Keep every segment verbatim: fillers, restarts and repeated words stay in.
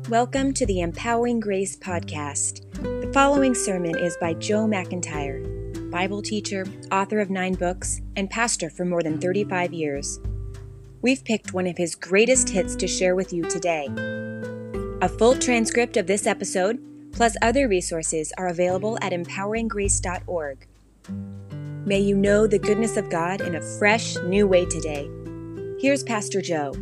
Welcome to the Empowering Grace podcast. The following sermon is by Joe McIntyre, Bible teacher, author of nine books, and pastor for more than thirty-five years. We've picked one of his greatest hits to share with you today. A full transcript of this episode, plus other resources, are available at empowering grace dot org. May you know the goodness of God in a fresh, new way today. Here's Pastor Joe.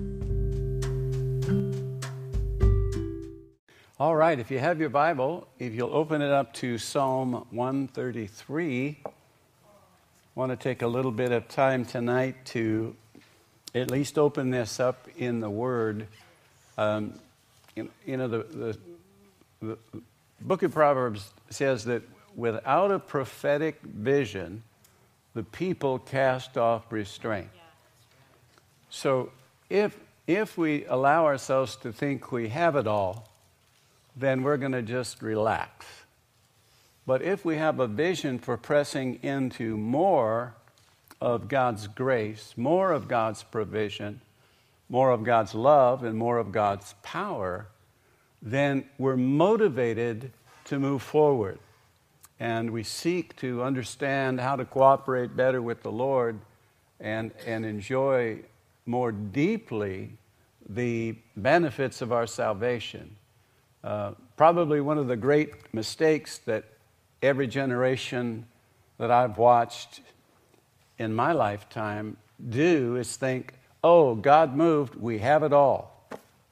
All right, if you have your Bible, if you'll open it up to Psalm one thirty-three, I want to take a little bit of time tonight to at least open this up in the Word. Um, you, you know, the, the, the book of Proverbs says that without a prophetic vision, the people cast off restraint. So if if we allow ourselves to think we have it all, then we're going to just relax. But if we have a vision for pressing into more of God's grace, more of God's provision, more of God's love, and more of God's power, then we're motivated to move forward. And we seek to understand how to cooperate better with the Lord and, and enjoy more deeply the benefits of our salvation. Uh, probably one of the great mistakes that every generation that I've watched in my lifetime do is think, oh, God moved, we have it all.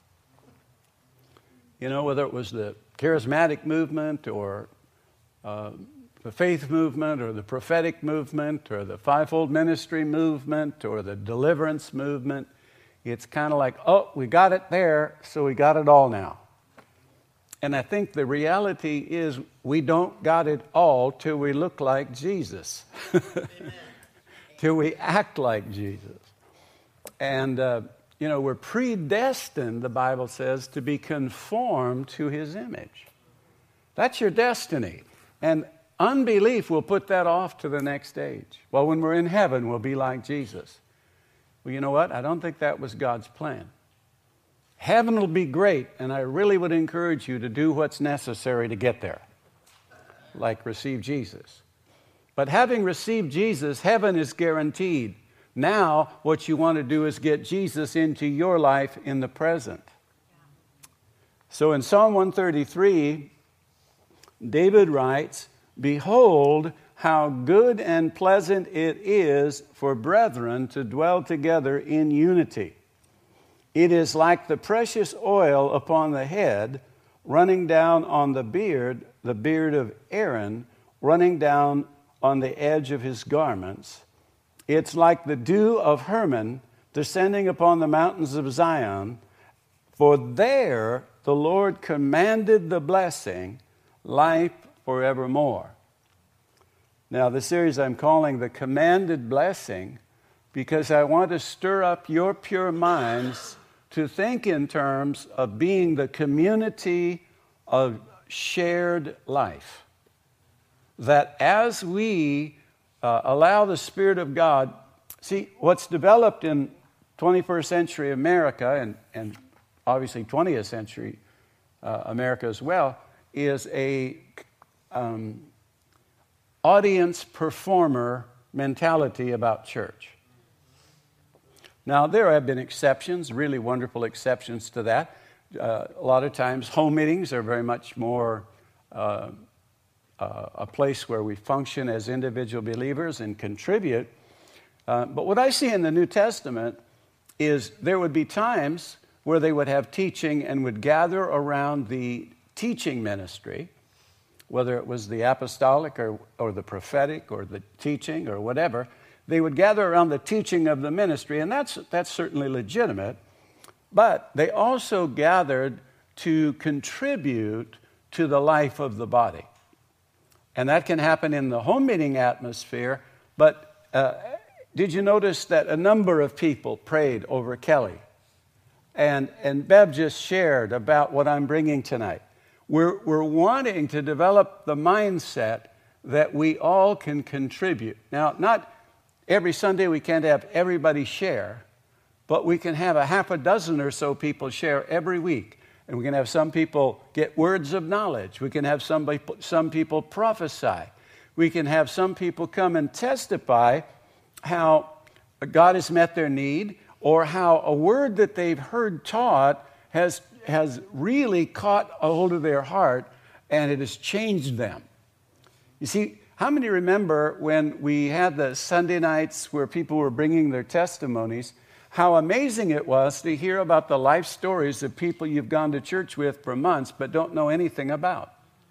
You know, whether it was the charismatic movement or uh, the faith movement or the prophetic movement or the fivefold ministry movement or the deliverance movement, it's kind of like, oh, we got it there, so we got it all now. And I think the reality is we don't got it all till we look like Jesus, till we act like Jesus. And, uh, you know, we're predestined, the Bible says, to be conformed to His image. That's your destiny. And unbelief will put that off to the next stage. Well, when we're in heaven, we'll be like Jesus. Well, you know what? I don't think that was God's plan. Heaven will be great, and I really would encourage you to do what's necessary to get there, like receive Jesus. But having received Jesus, heaven is guaranteed. Now, what you want to do is get Jesus into your life in the present. So in Psalm one thirty-three, David writes, "Behold, how good and pleasant it is for brethren to dwell together in unity. It is like the precious oil upon the head, running down on the beard, the beard of Aaron, running down on the edge of his garments. It's like the dew of Hermon, descending upon the mountains of Zion. For there the Lord commanded the blessing, life forevermore." Now, the series I'm calling The Commanded Blessing, because I want to stir up your pure minds to think in terms of being the community of shared life. That as we uh, allow the Spirit of God, see, what's developed in twenty-first century America, and, and obviously twentieth century uh, America as well, is a um, audience performer mentality about church. Now, there have been exceptions, really wonderful exceptions to that. Uh, a lot of times, home meetings are very much more uh, uh, a place where we function as individual believers and contribute. Uh, but what I see in the New Testament is there would be times where they would have teaching and would gather around the teaching ministry, whether it was the apostolic or, or the prophetic or the teaching or whatever. They would gather around the teaching of the ministry, and that's that's certainly legitimate. But they also gathered to contribute to the life of the body. And that can happen in the home meeting atmosphere. But uh, did you notice that a number of people prayed over Kelly? And, and Bev just shared about what I'm bringing tonight. We're, we're wanting to develop the mindset that we all can contribute. Now, not every Sunday we can't have everybody share, but we can have a half a dozen or so people share every week. And we can have some people get words of knowledge. We can have somebody, some people prophesy. We can have some people come and testify how God has met their need, or how a word that they've heard taught has, has really caught a hold of their heart and it has changed them. You see, how many remember when we had the Sunday nights where people were bringing their testimonies, how amazing it was to hear about the life stories of people you've gone to church with for months but don't know anything about?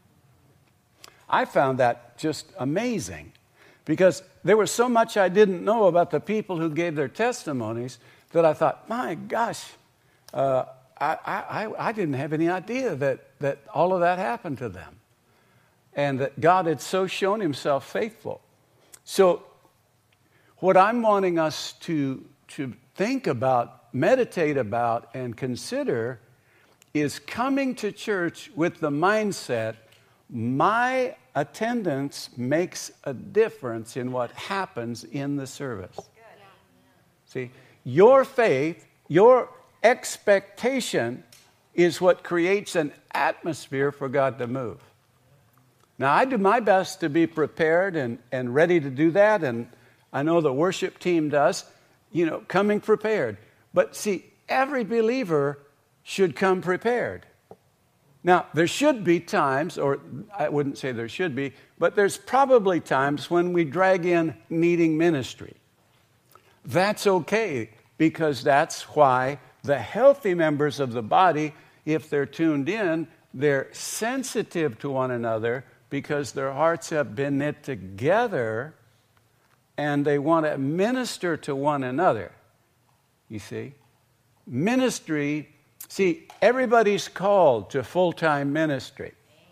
I found that just amazing, because there was so much I didn't know about the people who gave their testimonies that I thought, my gosh, uh, I, I, I didn't have any idea that, that all of that happened to them, and that God had so shown himself faithful. So what I'm wanting us to, to think about, meditate about, and consider is coming to church with the mindset, my attendance makes a difference in what happens in the service. See, your faith, your expectation is what creates an atmosphere for God to move. Now, I do my best to be prepared and, and ready to do that, and I know the worship team does, you know, coming prepared. But see, every believer should come prepared. Now, there should be times, or I wouldn't say there should be, but there's probably times when we drag in needing ministry. That's okay, because that's why the healthy members of the body, if they're tuned in, they're sensitive to one another because their hearts have been knit together and they want to minister to one another. You see? Ministry, see, everybody's called to full-time ministry.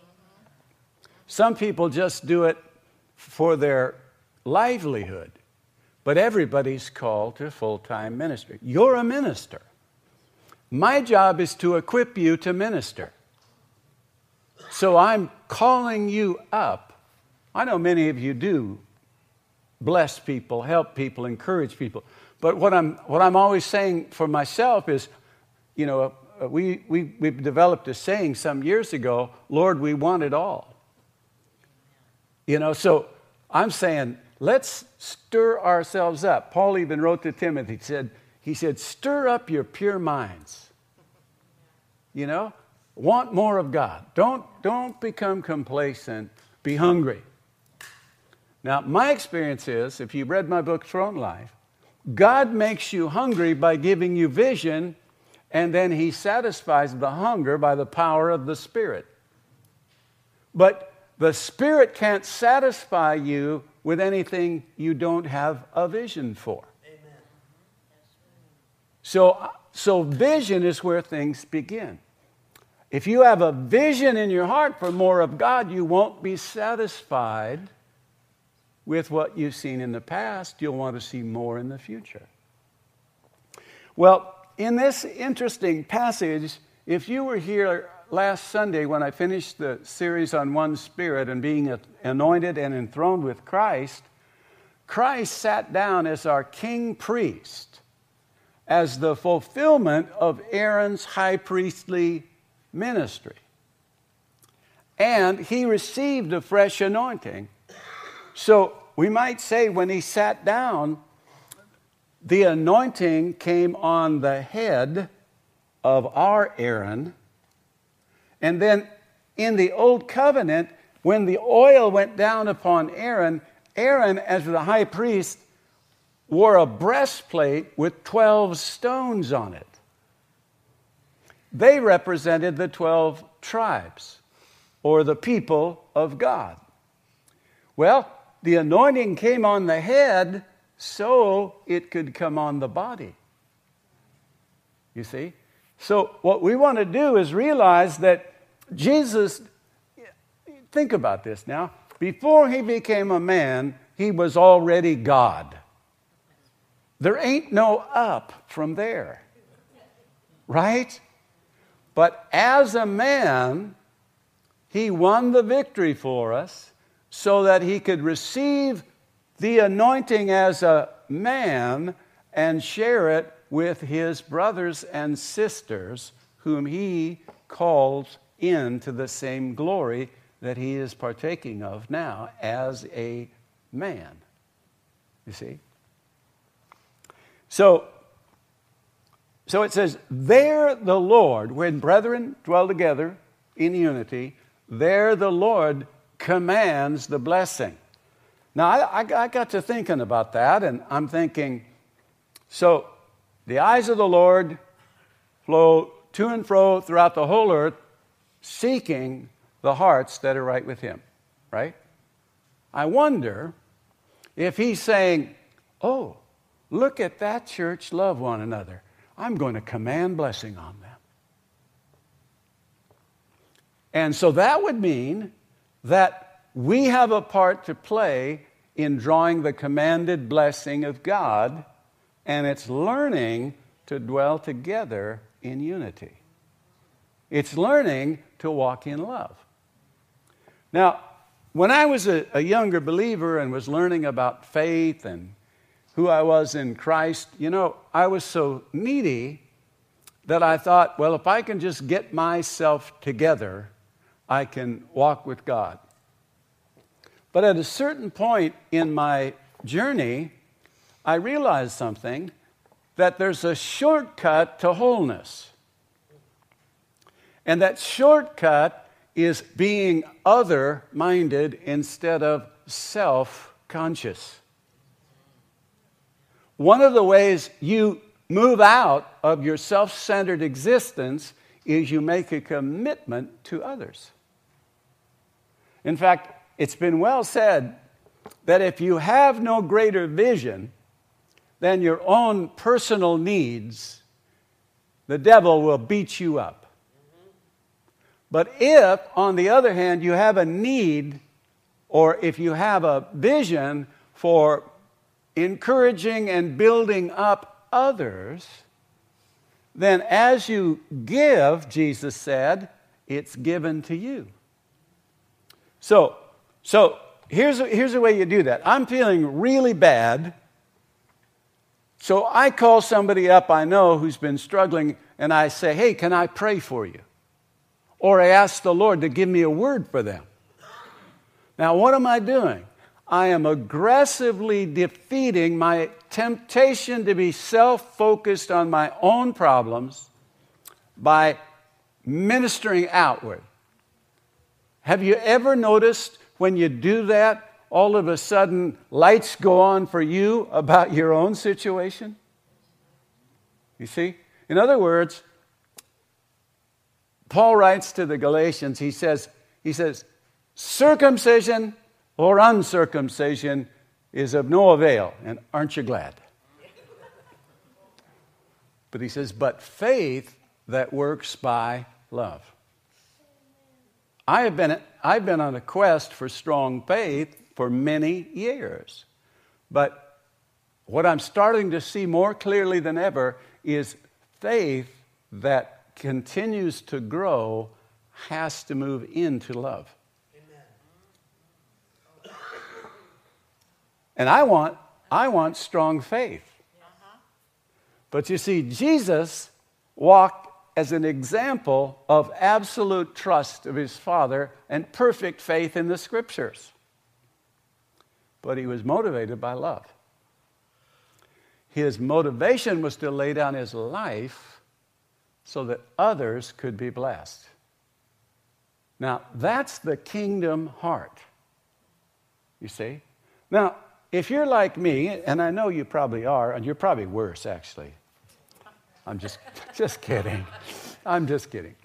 Some people just do it for their livelihood, but everybody's called to full-time ministry. You're a minister. My job is to equip you to minister. So I'm calling you up. I know many of you do bless people, help people, encourage people. But what I'm what I'm always saying for myself is, you know, we we we've developed a saying some years ago, Lord, we want it all. You know, so I'm saying, let's stir ourselves up. Paul even wrote to Timothy, he said, he said, stir up your pure minds. You know, want more of God. Don't, don't become complacent. Be hungry. Now, my experience is, if you've read my book, Throne Life, God makes you hungry by giving you vision, and then he satisfies the hunger by the power of the Spirit. But the Spirit can't satisfy you with anything you don't have a vision for. Amen. So, so vision is where things begin. If you have a vision in your heart for more of God, you won't be satisfied with what you've seen in the past. You'll want to see more in the future. Well, in this interesting passage, if you were here last Sunday when I finished the series on one Spirit and being anointed and enthroned with Christ, Christ sat down as our king priest, as the fulfillment of Aaron's high priestly ministry. And he received a fresh anointing. So we might say when he sat down, the anointing came on the head of our Aaron. And then in the Old Covenant, when the oil went down upon Aaron, Aaron, as the high priest, wore a breastplate with twelve stones on it. They represented the twelve tribes, or the people of God. Well, the anointing came on the head so it could come on the body. You see? So what we want to do is realize that Jesus, think about this now, before he became a man, he was already God. There ain't no up from there. Right? But as a man, he won the victory for us so that he could receive the anointing as a man and share it with his brothers and sisters whom he calls into the same glory that he is partaking of now as a man. You see? So, so it says, there the Lord, when brethren dwell together in unity, there the Lord commands the blessing. Now, I, I, I got to thinking about that, and I'm thinking, so the eyes of the Lord flow to and fro throughout the whole earth, seeking the hearts that are right with him, right? I wonder if he's saying, oh, look at that church love one another. I'm going to command blessing on them. And so that would mean that we have a part to play in drawing the commanded blessing of God, and it's learning to dwell together in unity. It's learning to walk in love. Now, when I was a, a younger believer and was learning about faith and who I was in Christ, you know, I was so needy that I thought, well, if I can just get myself together, I can walk with God. But at a certain point in my journey, I realized something, that there's a shortcut to wholeness. And that shortcut is being other-minded instead of self-conscious. One of the ways you move out of your self-centered existence is you make a commitment to others. In fact, it's been well said that if you have no greater vision than your own personal needs, the devil will beat you up. But if, on the other hand, you have a need, or if you have a vision for encouraging and building up others, then as you give, Jesus said, it's given to you. So, so here's, here's the way you do that. I'm feeling really bad, so I call somebody up I know who's been struggling, and I say, hey, can I pray for you? Or I ask the Lord to give me a word for them. Now, what am I doing? I am aggressively defeating my temptation to be self-focused on my own problems by ministering outward. Have you ever noticed when you do that, all of a sudden lights go on for you about your own situation? You see? In other words, Paul writes to the Galatians, he says, he says, circumcision or uncircumcision is of no avail, and aren't you glad? But he says, but faith that works by love. I have been, I've been on a quest for strong faith for many years. But what I'm starting to see more clearly than ever is faith that continues to grow has to move into love. Amen. And I want, I want strong faith. Uh-huh. But you see, Jesus walked as an example of absolute trust of his Father and perfect faith in the Scriptures. But he was motivated by love. His motivation was to lay down his life so that others could be blessed. Now, that's the kingdom heart. You see? Now, if you're like me, and I know you probably are, and you're probably worse, actually. I'm just, just kidding. I'm just kidding.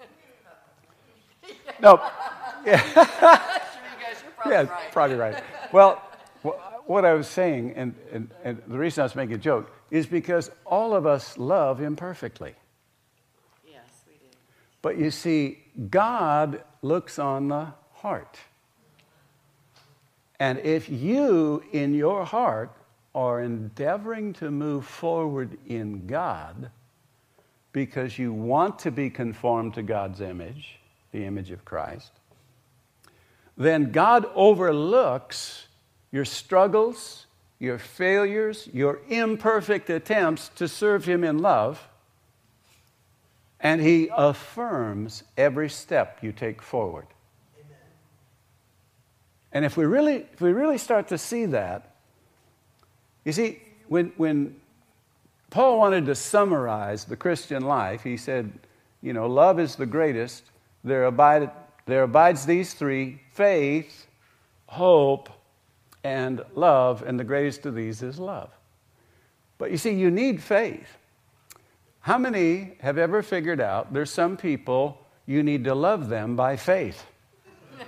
No. Yeah, yeah, probably right. Well, what I was saying, and, and, and the reason I was making a joke, is because all of us love imperfectly. Yes, we do. But you see, God looks on the heart. And if you, in your heart, are endeavoring to move forward in God because you want to be conformed to God's image, the image of Christ, then God overlooks your struggles, your failures, your imperfect attempts to serve him in love, And he affirms every step you take forward. Amen. And if we really, if we really start to see that, you see, when, when Paul wanted to summarize the Christian life, he said, you know, love is the greatest. There, abide, there abides these three, faith, hope, and love, and the greatest of these is love. But you see, you need faith. How many have ever figured out there's some people you need to love them by faith? Oh,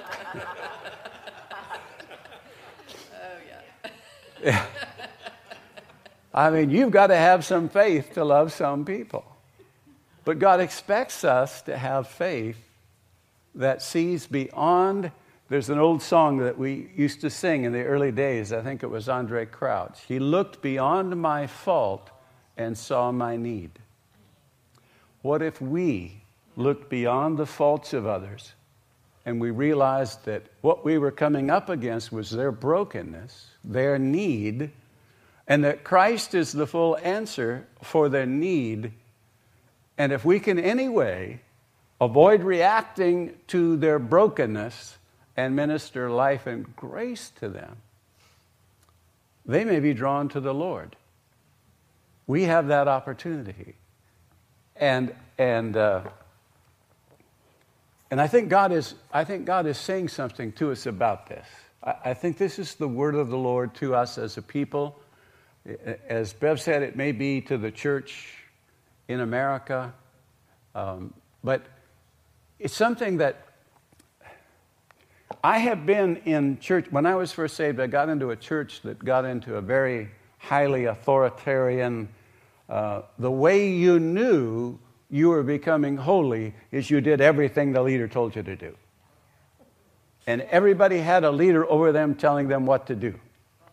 yeah. Yeah. I mean, you've got to have some faith to love some people. But God expects us to have faith that sees beyond. There's an old song that we used to sing in the early days. I think it was Andre Crouch. He looked beyond my fault and saw my need. What if we looked beyond the faults of others and we realized that what we were coming up against was their brokenness, their need, and that Christ is the full answer for their need. And if we can anyway avoid reacting to their brokenness and minister life and grace to them, they may be drawn to the Lord. We have that opportunity. And and uh, and I think God is I think God is saying something to us about this. I, I think this is the word of the Lord to us as a people. As Bev said, it may be to the church in America, um, but it's something that I have been in church. When I was first saved, I got into a church that got into a very highly authoritarian, uh, the way you knew you were becoming holy is you did everything the leader told you to do. And everybody had a leader over them telling them what to do.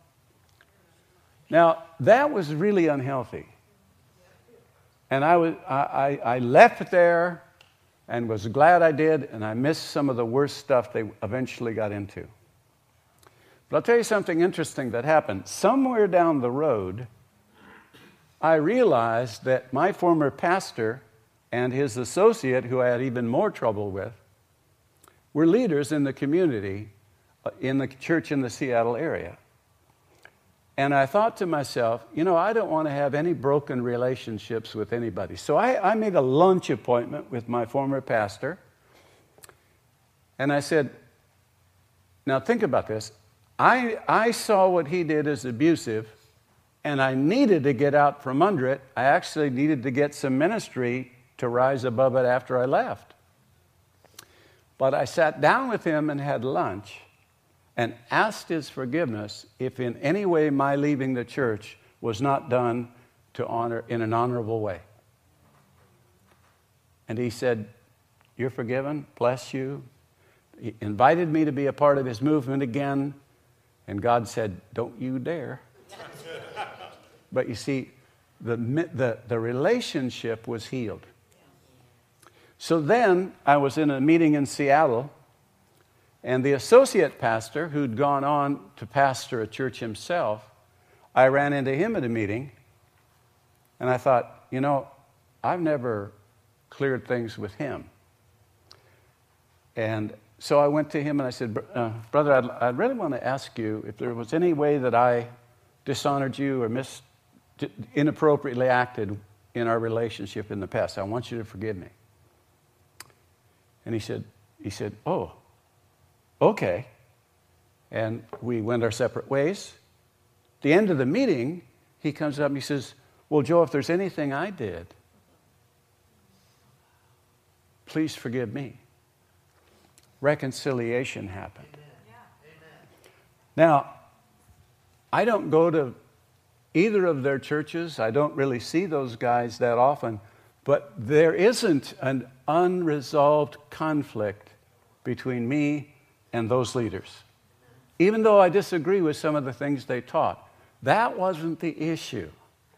Now, that was really unhealthy. And I, was, I, I left there and was glad I did, and I missed some of the worst stuff they eventually got into. But I'll tell you something interesting that happened. Somewhere down the road, I realized that my former pastor and his associate, who I had even more trouble with, were leaders in the community, in the church in the Seattle area. And I thought to myself, you know, I don't want to have any broken relationships with anybody. So I, I made a lunch appointment with my former pastor. And I said, now think about this. I, I saw what he did as abusive, and I needed to get out from under it. I actually needed to get some ministry to rise above it after I left. But I sat down with him and had lunch and asked his forgiveness if in any way my leaving the church was not done to honor in an honorable way. And he said, "You're forgiven, bless you." He invited me to be a part of his movement again, and God said, "Don't you dare." But you see, the, the, the relationship was healed. So then I was in a meeting in Seattle, and the associate pastor, who'd gone on to pastor a church himself, I ran into him at a meeting, and I thought, you know, I've never cleared things with him. And so I went to him and I said, uh, brother, I'd, I'd really want to ask you if there was any way that I dishonored you or mis- inappropriately acted in our relationship in the past. I want you to forgive me. And he said, he said, oh, okay. And we went our separate ways. At the end of the meeting, he comes up and he says, well, Joe, if there's anything I did, please forgive me. Reconciliation happened. Now, I don't go to either of their churches. I don't really see those guys that often. But there isn't an unresolved conflict between me and those leaders. Even though I disagree with some of the things they taught, that wasn't the issue.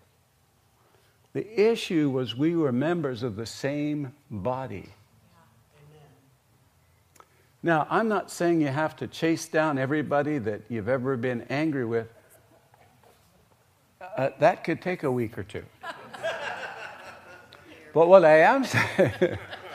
The issue was we were members of the same body. Now, I'm not saying you have to chase down everybody that you've ever been angry with. Uh, that could take a week or two. But what I am saying,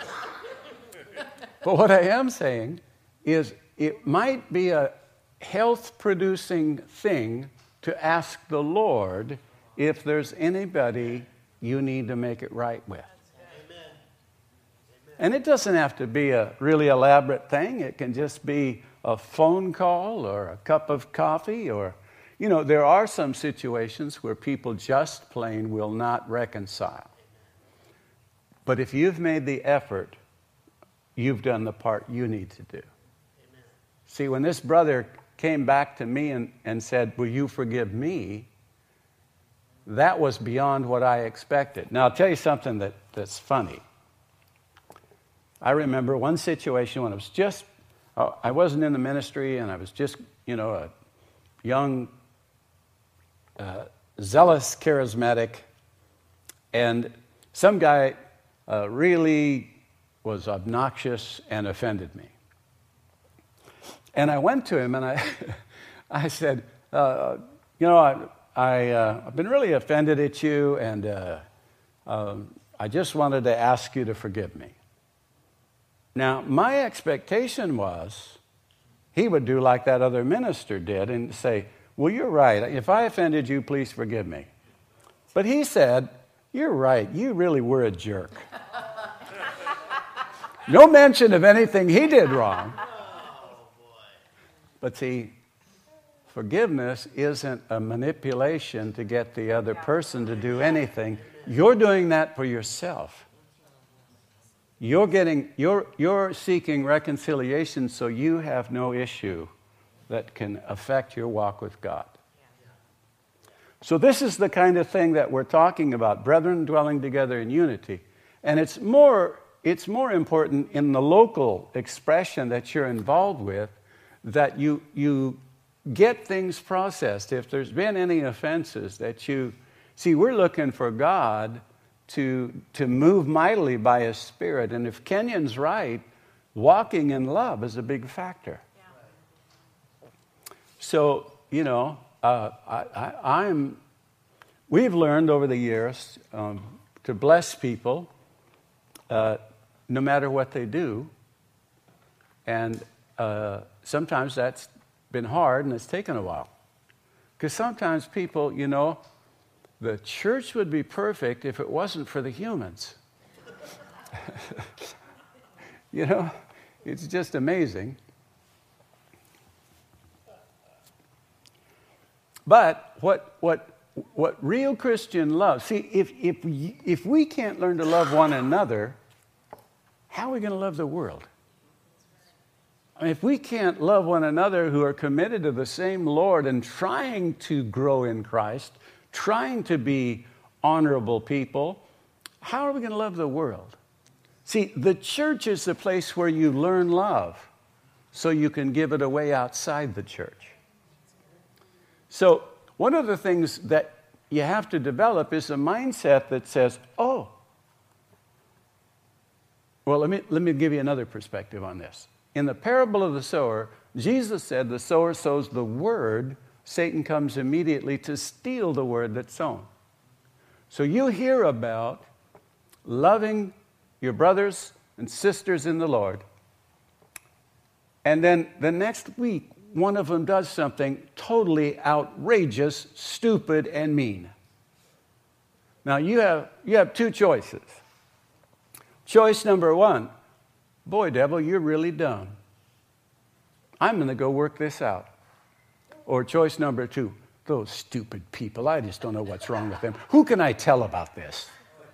but what I am saying is it might be a health-producing thing to ask the Lord if there's anybody you need to make it right with. Amen. And it doesn't have to be a really elaborate thing. It can just be a phone call or a cup of coffee, or, you know, there are some situations where people just plain will not reconcile. But if you've made the effort, you've done the part you need to do. Amen. See, when this brother came back to me and, and said, will you forgive me? That was beyond what I expected. Now, I'll tell you something that, that's funny. I remember one situation when I was just, uh, I wasn't in the ministry, and I was just, you know, a young, uh, zealous, charismatic, and some guy uh, really was obnoxious and offended me. And I went to him and I, I said, uh, you know, I, I, uh, I've been really offended at you, and uh, um, I just wanted to ask you to forgive me. Now, my expectation was he would do like that other minister did and say, well, you're right. If I offended you, please forgive me. But he said, you're right. You really were a jerk. No mention of anything he did wrong. But see, forgiveness isn't a manipulation to get the other person to do anything. You're doing that for yourself. You're getting, you're, you're seeking reconciliation so you have no issue that can affect your walk with God. So this is the kind of thing that we're talking about, brethren dwelling together in unity. And it's more, it's more important in the local expression that you're involved with, that you you get things processed. If there's been any offenses that you... See, we're looking for God to, to move mightily by His Spirit. And if Kenyon's right, walking in love is a big factor. Yeah. So, you know, uh, I, I, I'm... We've learned over the years um, to bless people uh, no matter what they do. And uh, sometimes that's been hard and it's taken a while. Because sometimes people, you know, the church would be perfect if it wasn't for the humans. You know, it's just amazing. But what what what real Christian love, see, if if we, if we can't learn to love one another, how are we going to love the world? I mean, if we can't love one another who are committed to the same Lord and trying to grow in Christ, trying to be honorable people, how are we going to love the world? See, the church is the place where you learn love so you can give it away outside the church. So one of the things that you have to develop is a mindset that says, oh, well, let me, let me give you another perspective on this. In the parable of the sower, Jesus said the sower sows the word. Satan comes immediately to steal the word that's sown. So you hear about loving your brothers and sisters in the Lord, and then the next week, one of them does something totally outrageous, stupid, and mean. Now, you have, you have two choices. Choice number one, boy, devil, you're really dumb. I'm going to go work this out. Or choice number two, those stupid people, I just don't know what's wrong with them. Who can I tell about this?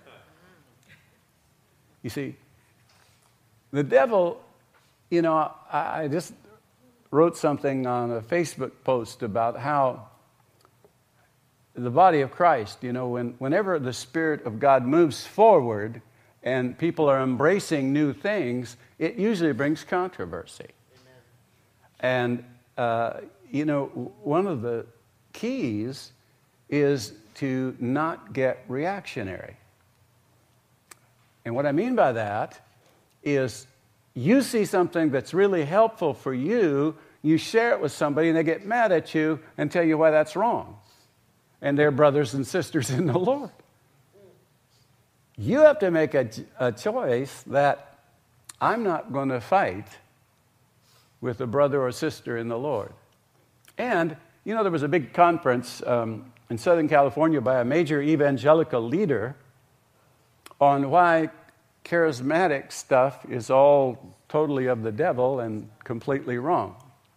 You see, the devil, you know, I, I just wrote something on a Facebook post about how the body of Christ, you know, when, whenever the Spirit of God moves forward and people are embracing new things, it usually brings controversy. Amen. And, uh, you know, one of the keys is to not get reactionary. And what I mean by that is you see something that's really helpful for you, you share it with somebody, and they get mad at you and tell you why that's wrong. And they're brothers and sisters in the Lord. you have to make a, a choice that I'm not going to fight with a brother or sister in the Lord. And, you know, there was a big conference um, in Southern California by a major evangelical leader on why charismatic stuff is all totally of the devil and completely wrong.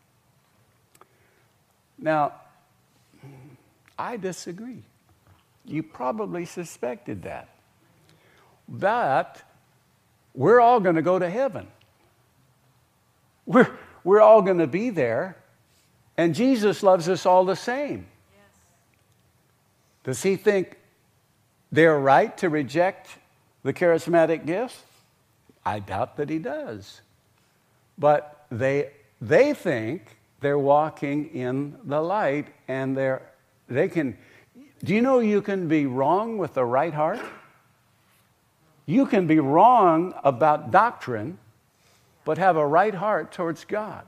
Now, I disagree. You probably suspected that. But we're all going to go to heaven. We're, we're all going to be there. And Jesus loves us all the same. Yes. Does he think they're right to reject the charismatic gifts? I doubt that he does. But they, they think they're walking in the light, and they're, they can... Do you know you can be wrong with the right heart? You can be wrong about doctrine, but have a right heart towards God.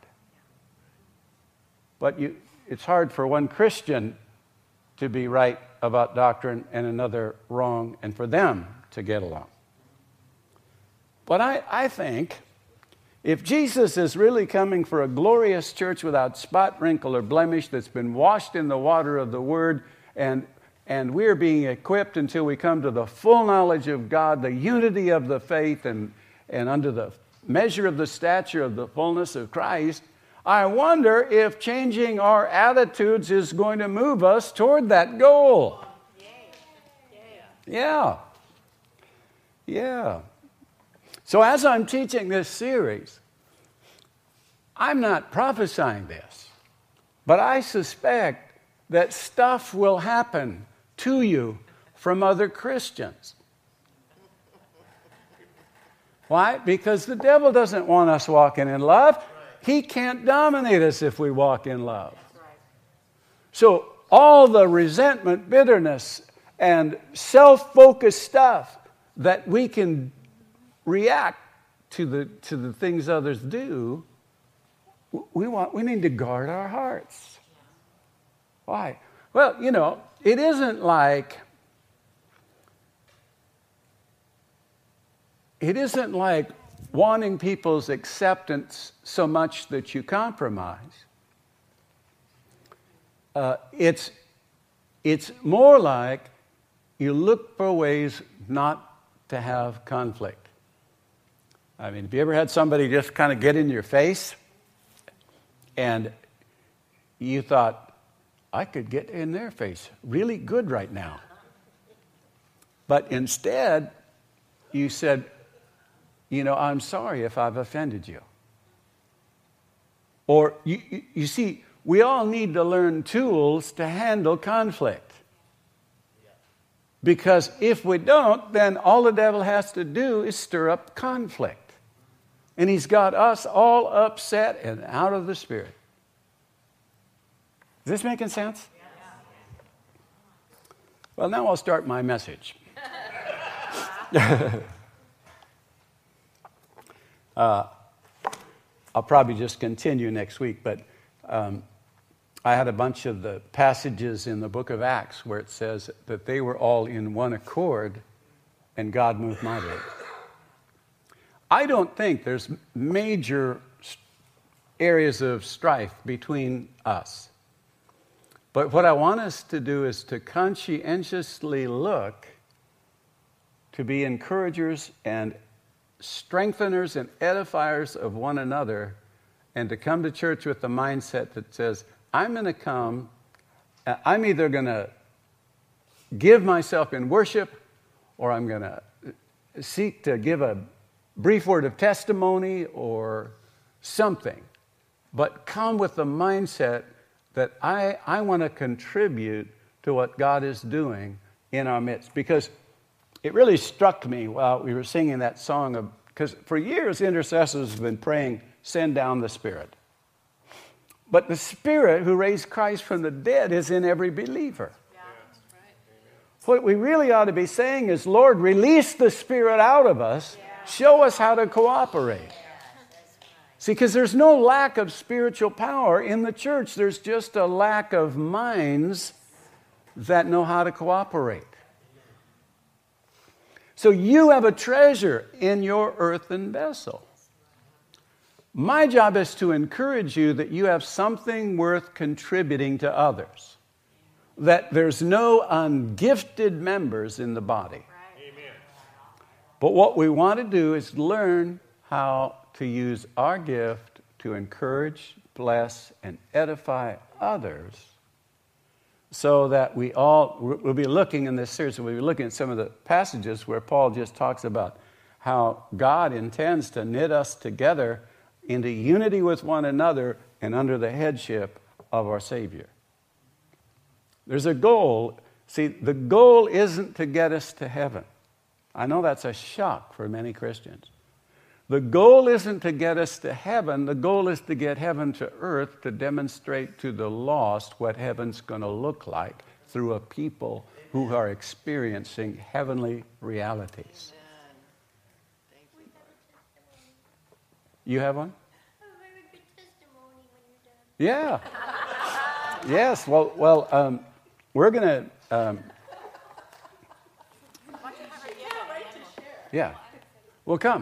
But you, it's hard for one Christian to be right about doctrine and another wrong, and for them to get along. But I, I think if Jesus is really coming for a glorious church without spot, wrinkle, or blemish that's been washed in the water of the Word, and And we're being equipped until we come to the full knowledge of God, the unity of the faith, and, and under the measure of the stature of the fullness of Christ. I wonder if changing our attitudes is going to move us toward that goal. Yeah. Yeah. So as I'm teaching this series, I'm not prophesying this, but I suspect that stuff will happen to you from other Christians. Why? Because the devil doesn't want us walking in love. He can't dominate us if we walk in love. So all the resentment, bitterness, and self-focused stuff that we can react to the to the things others do, we want we need to guard our hearts. Why? Well, you know, it isn't like it isn't like wanting people's acceptance so much that you compromise. Uh, it's it's more like you look for ways not to have conflict. I mean, have you ever had somebody just kind of get in your face and you thought, I could get in their face really good right now. But instead, you said, you know, I'm sorry if I've offended you. Or, you, you, you see, we all need to learn tools to handle conflict. Because if we don't, then all the devil has to do is stir up conflict. And he's got us all upset and out of the spirit. Is this making sense? Well, now I'll start my message. uh, I'll probably just continue next week, but um, I had a bunch of the passages in the book of Acts where it says that they were all in one accord and God moved mightily. I don't think there's major areas of strife between us. But what I want us to do is to conscientiously look to be encouragers and strengtheners and edifiers of one another, and to come to church with the mindset that says, I'm going to come, I'm either going to give myself in worship, or I'm going to seek to give a brief word of testimony or something. But come with the mindset that I, I want to contribute to what God is doing in our midst. Because it really struck me while we were singing that song, of because for years intercessors have been praying, send down the Spirit. But the Spirit who raised Christ from the dead is in every believer. Yeah, that's right. What we really ought to be saying is, Lord, release the Spirit out of us. Yeah. Show us how to cooperate. Yeah. See, because there's no lack of spiritual power in the church. There's just a lack of minds that know how to cooperate. So you have a treasure in your earthen vessel. My job is to encourage you that you have something worth contributing to others. That there's no ungifted members in the body. Amen. But what we want to do is learn how to use our gift to encourage, bless, and edify others, so that we all, we'll be looking in this series, we'll be looking at some of the passages where Paul just talks about how God intends to knit us together into unity with one another and under the headship of our Savior. There's a goal. See, the goal isn't to get us to heaven. I know that's a shock for many Christians. The goal isn't to get us to heaven. The goal is to get heaven to earth, to demonstrate to the lost what heaven's going to look like through a people who are experiencing heavenly realities. You have one? A very good testimony when you're done. Yeah. Yes. Well, well, um, we're going to. Um, yeah. Well, come.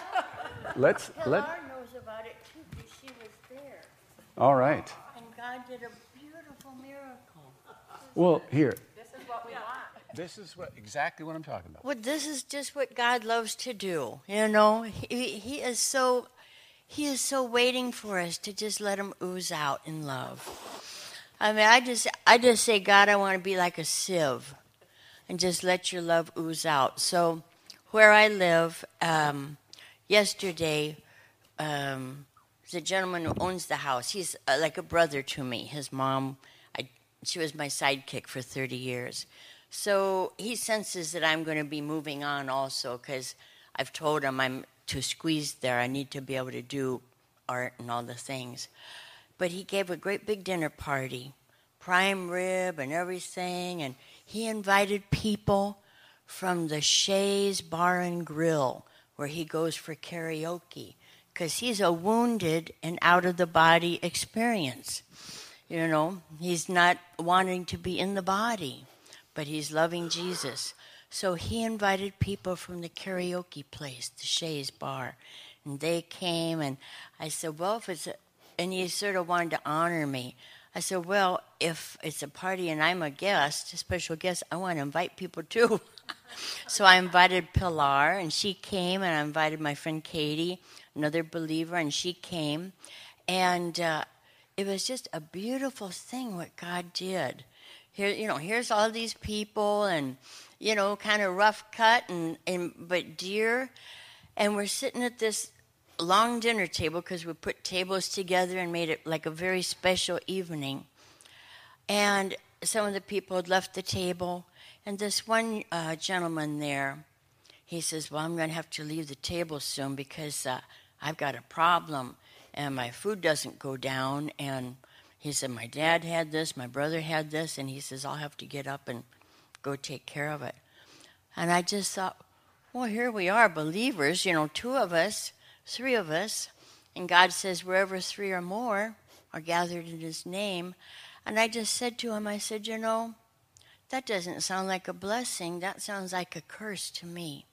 Let's let. Pilar knows about it too because she was there. All right. And God did a beautiful miracle. Well, here. This is what we want. This is what exactly what I'm talking about. Well, this is just what God loves to do. You know, he, he is so, he is so waiting for us to just let him ooze out in love. I mean, I just, I just say, God, I want to be like a sieve, and just let your love ooze out. So, where I live. Um, Yesterday, um, the gentleman who owns the house, he's uh, like a brother to me. His mom, I, she was my sidekick for thirty years. So he senses that I'm going to be moving on also because I've told him I'm too squeezed there. I need to be able to do art and all the things. But he gave a great big dinner party, prime rib and everything, and he invited people from the Shays Bar and Grill, where he goes for karaoke, because he's a wounded and out-of-the-body experience. You know, he's not wanting to be in the body, but he's loving Jesus. So he invited people from the karaoke place, the Shays Bar, and they came, and I said, well, if it's a, and he sort of wanted to honor me. I said, well, if it's a party and I'm a guest, a special guest, I want to invite people too. So I invited Pilar, and she came, and I invited my friend Katie, another believer, and she came. And uh, it was just a beautiful thing what God did. Here, you know, here's all these people, and, you know, kind of rough cut, and, and but dear. And we're sitting at this long dinner table because we put tables together and made it like a very special evening. And some of the people had left the table. And this one uh, gentleman there, he says, well, I'm going to have to leave the table soon because uh, I've got a problem and my food doesn't go down. And he said, my dad had this, my brother had this, and he says, I'll have to get up and go take care of it. And I just thought, well, here we are, believers, you know, two of us, three of us, and God says, wherever three or more are gathered in his name. And I just said to him, I said, you know, that doesn't sound like a blessing. That sounds like a curse to me.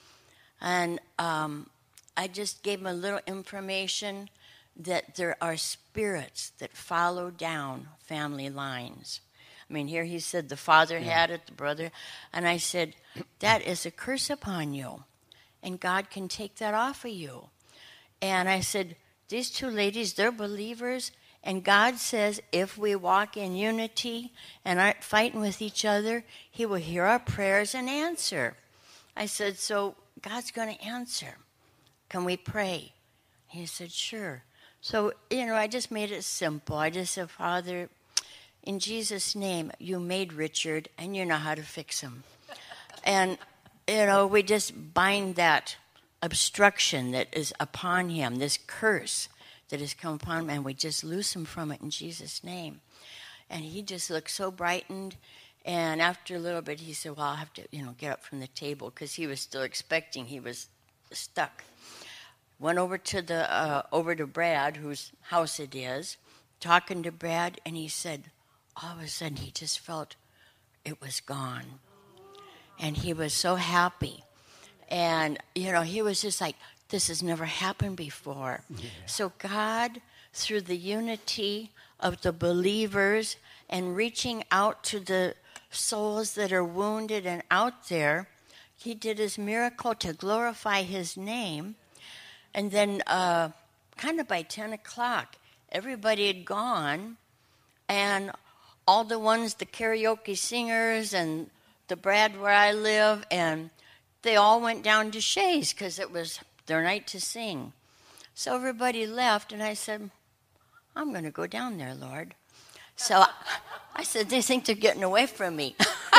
And um, I just gave him a little information that there are spirits that follow down family lines. I mean, here he said the father yeah. had it, the brother. And I said, that is a curse upon you. And God can take that off of you. And I said, these two ladies, they're believers. And God says if we walk in unity and aren't fighting with each other, he will hear our prayers and answer. I said, so God's going to answer. Can we pray? He said, sure. So, you know, I just made it simple. I just said, Father, in Jesus' name, you made Richard, and you know how to fix him. And, you know, we just bind that obstruction that is upon him, this curse that has come upon him, and we just loose him from it in Jesus' name. And he just looked so brightened. And after a little bit, he said, well, I'll have to, you know, get up from the table, because he was still expecting. He was stuck. Went over to the uh, over to Brad, whose house it is, talking to Brad, and he said, all of a sudden, he just felt it was gone. And he was so happy. And, you know, he was just like, this has never happened before. Yeah. So God, through the unity of the believers and reaching out to the souls that are wounded and out there, he did his miracle to glorify his name. And then uh, kind of by ten o'clock, everybody had gone, and all the ones, the karaoke singers and the Brad where I live, and they all went down to Shays because it was their night to sing. So everybody left, and I said, I'm going to go down there, Lord. So I said, they think they're getting away from me.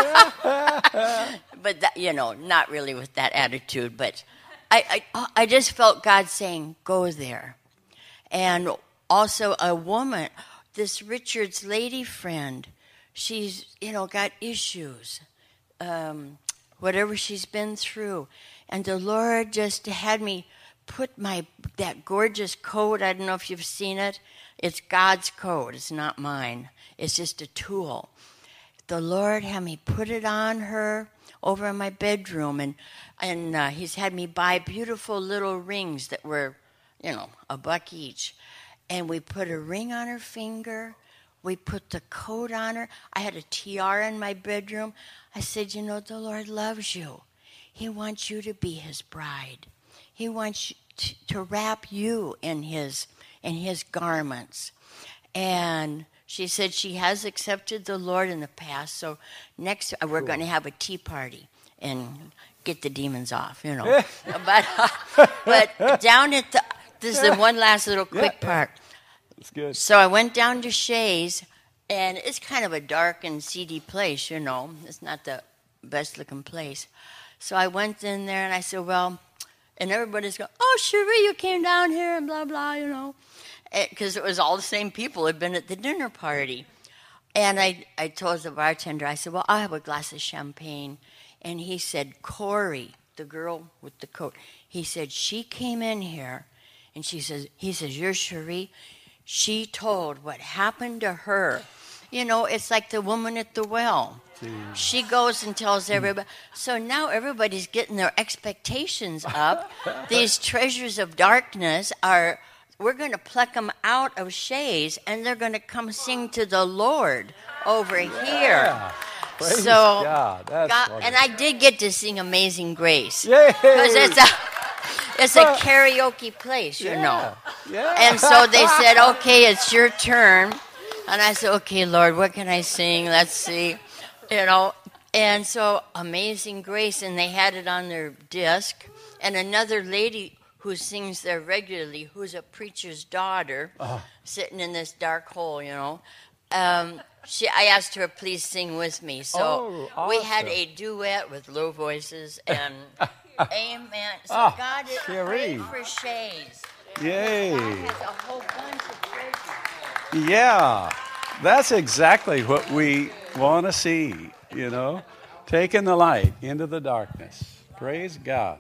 But, that, you know, not really with that attitude. But I, I, I just felt God saying, go there. And also a woman, this Richard's lady friend, she's, you know, got issues, um, whatever she's been through. And the Lord just had me put my that gorgeous coat. I don't know if you've seen it. It's God's coat. It's not mine. It's just a tool. The Lord had me put it on her over in my bedroom, and and uh, he's had me buy beautiful little rings that were, you know, a buck each. And we put a ring on her finger. We put the coat on her. I had a tiara in my bedroom. I said, you know, the Lord loves you. He wants you to be his bride. He wants to, to wrap you in his in his garments. And she said she has accepted the Lord in the past. So next we're cool. going to have a tea party and get the demons off, you know. but uh, but down at the this is the one last little quick yeah, part. That's good. So I went down to Shays, and it's kind of a dark and seedy place, you know. It's not the best looking place. So I went in there and I said, well, and everybody's going, oh, Cherie, you came down here and blah, blah, you know. Because it, it was all the same people who had been at the dinner party. And I, I told the bartender, I said, well, I'll have a glass of champagne. And he said, Corey, the girl with the coat, he said, she came in here, and she says, he says, you're Cherie. She told what happened to her. You know, it's like the woman at the well. Jeez. She goes and tells everybody. So now everybody's getting their expectations up. These treasures of darkness are, we're going to pluck them out of Shays, and they're going to come sing to the Lord over yeah. here. Praise so, God. That's God, and I did get to sing Amazing Grace. Yay! Because it's a, it's a karaoke place, you yeah. know. Yeah. And so they said, okay, it's your turn. And I said, okay, Lord, what can I sing? Let's see. You know, and so Amazing Grace, and they had it on their disc. And another lady who sings there regularly, who's a preacher's daughter, uh-huh. sitting in this dark hole, you know, um, she, I asked her, please sing with me. So oh, awesome. We had a duet with low voices, and amen. So oh, God is Cherie. great for Shays. Yay. God has a whole bunch of treasures. Yeah, that's exactly what we want to see, you know, taking the light into the darkness. Praise God.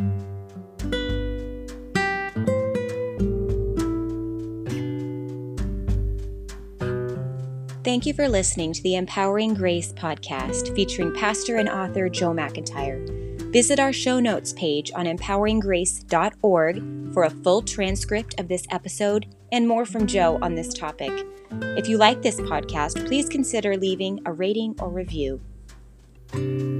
Thank you for listening to the Empowering Grace podcast featuring pastor and author Joe McIntyre. Visit our show notes page on empowering grace dot org for a full transcript of this episode and more from Joe on this topic. If you like this podcast, please consider leaving a rating or review.